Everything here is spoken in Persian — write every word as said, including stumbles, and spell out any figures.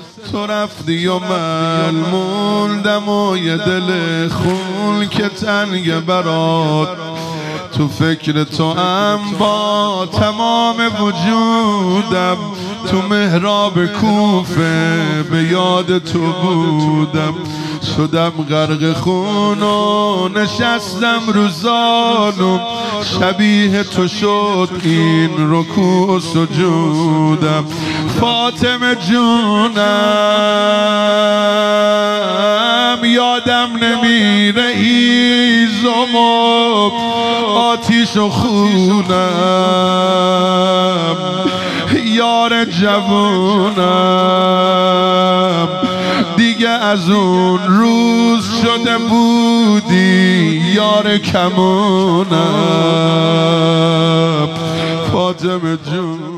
تو رفتی و من موندم و یه دل خون که تنگ برات. تو فکر تو هم با تمام وجودم، تو محراب کوفه به یاد تو بودم. شدم غرق خون و نشستم رو زانو، شبیه تو شد این رکوع و سجودم. فاطمه جونم یادم نمیره هیزم و آتیش و خونم، یار جوونم دیگه از اون روز شده بودی یار کمونم. فاطمه جون